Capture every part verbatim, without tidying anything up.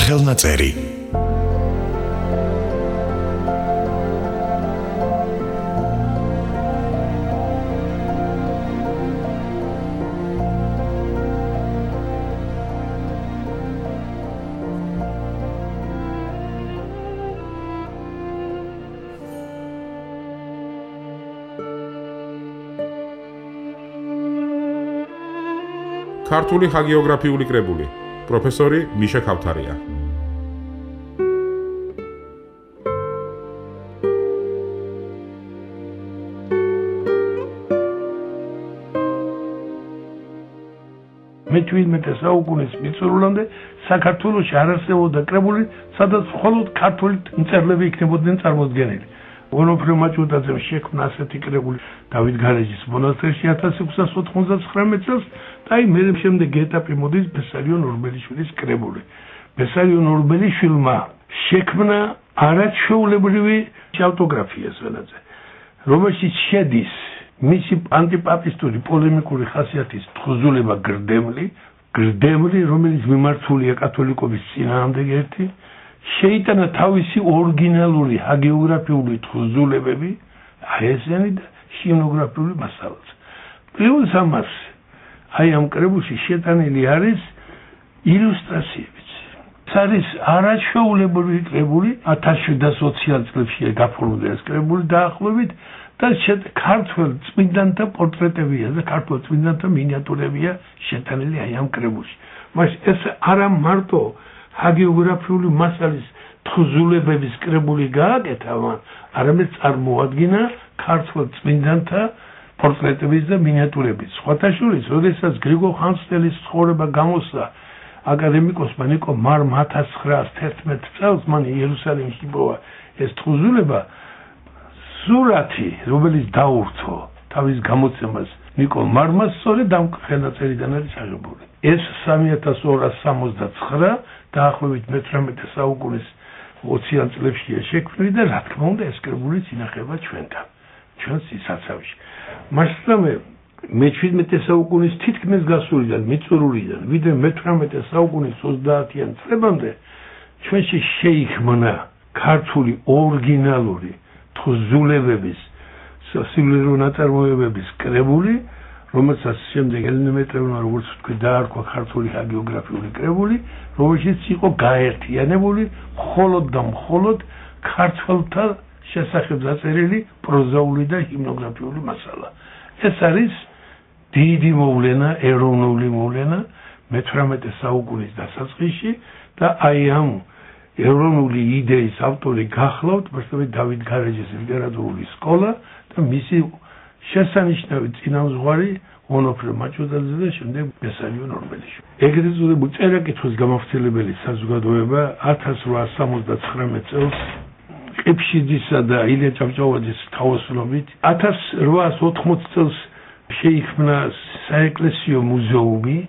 სახელნაწერი. ქართული ჰაგიოგრაფიული კრებული. პროფესორი მიშა ქავთარია. მეჩვიდმეტე საუკუნის მიწურულამდე საქართველოში არ არსებობდა კრებული, სადაც მხოლოდ ქართული მწერლები იქნებოდნენ წარმოდგენილი. ონოფრე მაჭუტაძემ შექმნა ასეთი კრებული დავით გარეჯის მონასტერში ათას ექვსას ოთხმოცდათხრამეტ წელს და აი მერე შემდეგი ეტაპი მოდის ბესარიონ ორბელიშვილის კრებული. ბესარიონ ორბელიშვილმა შექმნა არაჩვეულებრივი ავტოგრაფია სვენაძე, რომელშიც შედის მისი ანტიპაპისტური პოლემიკური ხასიათის თხზულება გრდემლი, გრდემლი, რომელიც მიმართულია კათოლიკობის წინააღმდეგ ერთი, შეიტანა თავისი ორიგინალური ჰაგიოგრაფიული თხზულებები, აესენი და ჰიმნოგრაფიული მასალაც. პლუს ამას, აი ამ კრებულში შეტანილი არის ილუსტრაციებიც. ეს არის არაჩვეულებრივი კრებული, ათას შვიდას ოციან წლებში გაფორმდა ეს კრებული დაახლოებით და ქართველ წმინდანთა პორტრეტებია და ქართველ წმინდანთა მინიატურებია შეტანილი აი ამ კრებულში. მას ეს არა მარტო ჰაგიოგრაფიული მასალის თხზულებების კრებული გააკეთა, არამედ წარმოადგინა ქართველ წმინდანთა პორტრეტების და მინიატურების. სხვათა შორის, როდესაც გრიგოლ ხანძთელის ცხოვრება გამოსცა აკადემიკოსმა ნიკო მარმ ათას ცხრაას თერთმეტ წელს, მან იერუსალიმში იპოვა ეს თხზულება, სურათი, რომელიც დაურთო თავის გამოცემას ნიკო მარმა, სწორედ ამ ხელნაწერიდან არის აღებული. ეს სამი ათას ორას სამოცდაცხრა დაახლოებით მეთვრამეტე საუკუნის ოციან წლებშია შექმნილი და რა თქმა უნდა ეს კრებულიც ინახება ჩვენთან, ჩვენს სიცაცავში. მასწავლე მეჩვიდმეტე საუკუნის თითქმის გასულიდან, მიწურულიდან, ვიდრე მეთვრამეტე საუკუნის ოცდაათიან წლებამდე ჩვენში შეიქმნა ქართული ორიგინალური თხზულებების, სასიმილო ნაწარმოებების კრებული, რომელსაც შემდეგ ელინემეტრევნა როგორც ვთქვი დაარქვა ქართული ჰაგიოგრაფიული კრებული, რომელშიც იყო გაერთიანებული მხოლოდ და მხოლოდ ქართველთა შესახებ დაწერილი პროზაული და ჰიმნოგრაფიული მასალა. ეს არის დიდი მოვლენა, ეროვნული მოვლენა მეთვრამეტე საუკუნის დასაწყისში და აი ამ ეროვნული იდეის ავტორი გახლავთ მოსწავლე დავით გარეჯის ლიტერატურული სკოლა და მისი შესანიშნავი წინამძღვარი ონოფრე მაჭუტაძე და შემდეგ ბესარიონ ორბელიშვილი. ეგრეთ წოდებული წერა-კითხვის გამავრცელებელი საზოგადოება ათას რვაას სამოცდაცხრამეტ წელს ყიფშიძისა და ილია ჭავჭავაძის თავოსნობით ათას რვაას ოთხმოცდ წელს შეიქმნა საეკლესიო მუზეუმი,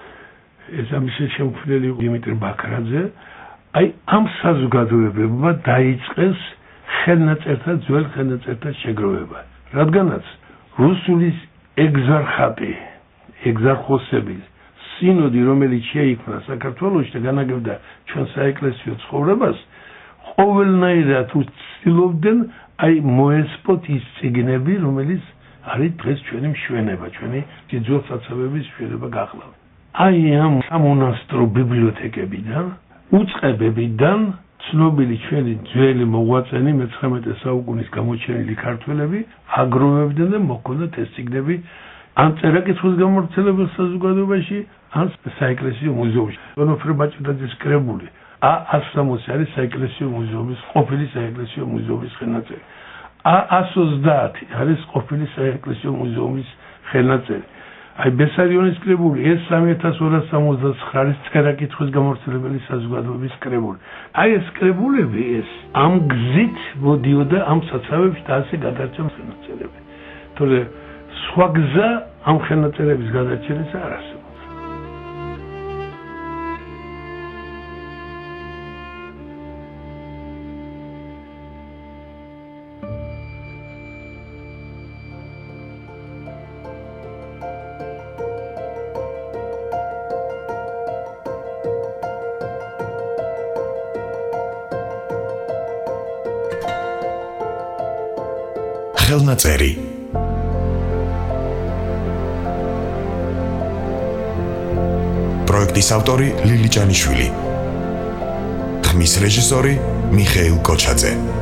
ეს ამის შემქმნელი დიმიტრი ბაქრაძე. აი ამ საზოგადოებებმა დაიწყეს ხელნაწერთა, ძველ ხელნაწერთა შეგროვება, რადგანაც რუსულის ეგზარხატი, ეგზარხოსები, სინოდი, რომელიც შეიქმნა საქართველოში და განაგებდა ჩვენ საეკლესიო ცხოვრებას, ყოველნაირად უცდილობდნენ აი მოესპოთ ის წიგნები, რომელიც არის დღეს ჩვენი მშვენება, ჩვენი ძველსაცავების მშვენება გახლავთ. აი ამ სამონასტრო ბიბლიოთეკებიდან, უწყებებიდან ცნობილი ჩვენი ძველი მოღვაწენი მეცხრამეტე საუკუნის გამოჩენილი ქართველები აგროვებდნენ და მოჰქონდათ ეს წიგნები ან წერა-კითხვის გამავრცელებელ საზოგადოებაში, ან საეკლესიო მუზეუმში. ონოფრე მაჭუტაძის კრებული ა ათს სამოცი არის საეკლესიო მუზეუმის, ყოფილი საეკლესიო მუზეუმის ხელნაწერი. ა ათს ოცდაათი არის ყოფილი საეკლესიო მუზეუმის ხელნაწერი. აი ბესარიონის კრებული ეს სამი ათას ორას სამოცდაცხრა არის წერა-კითხვის გამავრცელებელი საზოგადოების კრებული. აი ეს კრებულები ეს ამ გზით მოდიოდა ამ საცავებში და ასე გადარჩა ხელნაწერები. თორე სხვა გზა ამ ხელნაწერების გადარჩენის არ არსებობს. ხელნაწერი პროექტის ავტორი ლილი ჭანიშვილი ხმის რეჟისორი მიხეილ კოჩაძე